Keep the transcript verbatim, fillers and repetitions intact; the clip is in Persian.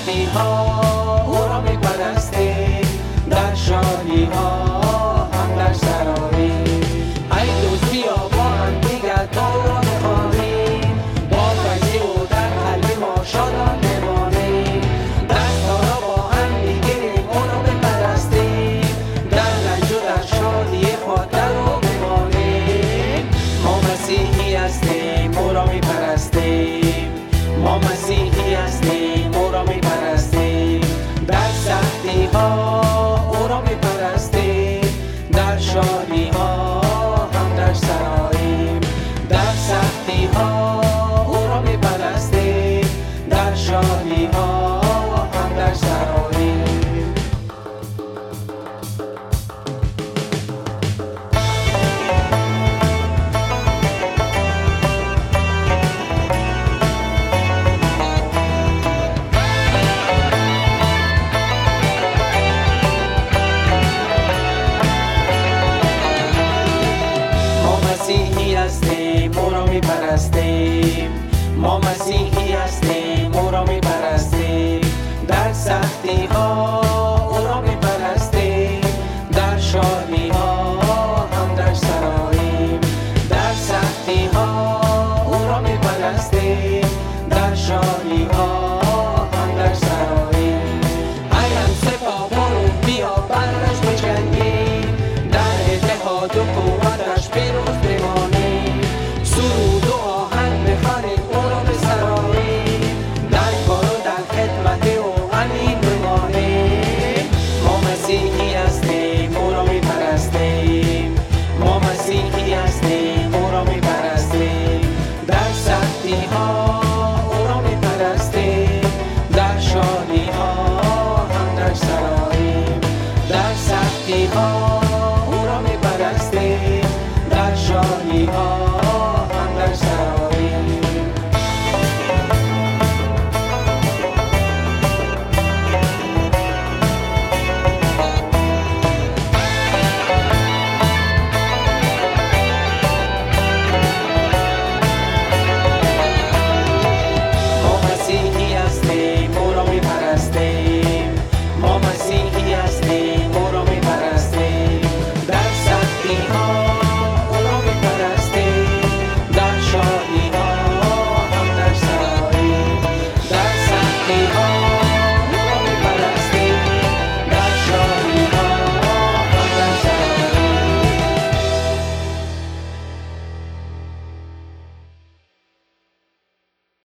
سختی ها او را می پرستیم، در شادی ها هم در سراییم. ای دوست بیا با هم دیگر تا را بخوانیم، با فضی او در قلب ما شادان بمانیم. دست ها را با هم بگیریم او را بپرستیم، در رنج و در شادی خود در او بمانیم. ما مسیحی هستیم او را می پرستیم، ما مسیحی هستیم او را می پرستیم، در سختی ها او را می پرستیم، در شادی ها هم در سراییم. در سختی ها او را می پرستیم، در شادی ها هم در سراییم. مسیحی هستیم او را می پرستیم، ما مسیحی هستیم